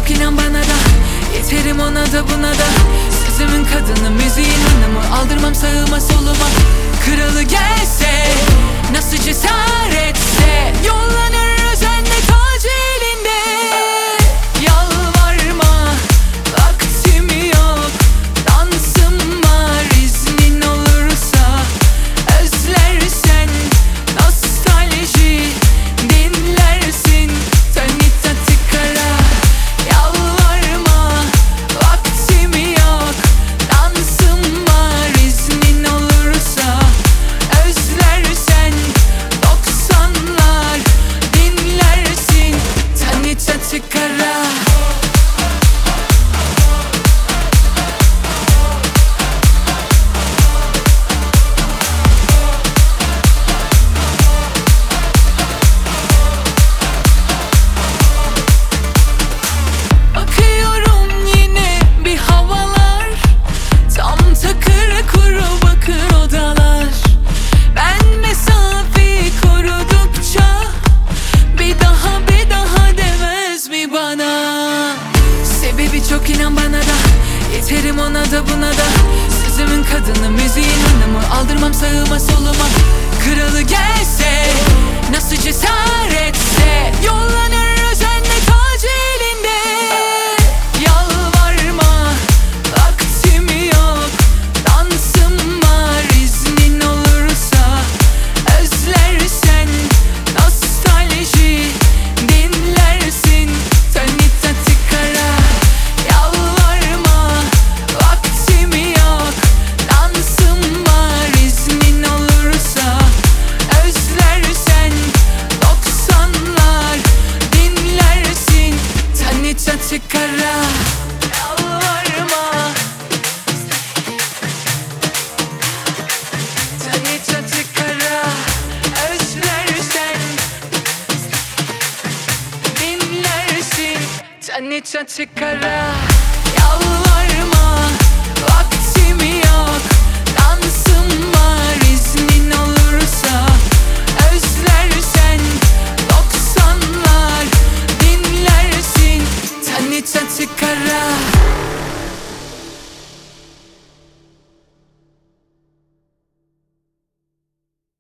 çok inan bana da, yeterim ona da buna da. Sözümün kadını, müziğin hanımı, aldırmam sağıma soluma. Kralı gelse, nasıl cesaretse, yollanır özenle tacı elinde. Yalvarma, vaktim yok, dansım var, iznin olursa. Özlersen nostalji dinlersin, Tanita Tikara. Yalvarma, vaktim yok, dansım var, iznin olursa. Özlersen 90'lar dinlersin, Tanita Tikara. Bakıyorum yine bir havalar, tam takır kuru bakır odalar. Ben mesafeyi korudukça bir daha demez mi bana? Sebebi çok inan bana da, yeterim ona da buna da. Sözümün kadını, müziğin hanımı, aldırmam sağıma soluma. Kralı gelse, nasıl cesaretse, yollanır özenle tacı elinde. Yalvarma, vaktim yok, dansım var, iznin olursa. Özlersen nostalji dinlersin, Tanita Tikara. Yalvarma, vaktim yok, dansım var, iznin olursa. Özlersen 90'lar dinlersin, Tanita Tikara. Yalvarma, Tanita Tikara. Özlersen dinlersin, Tanita Tikara. Yalvarma, vaktim yok, dansım var, iznin olursa. Özlersen 90'lar dinlersin, Tanita Tikara.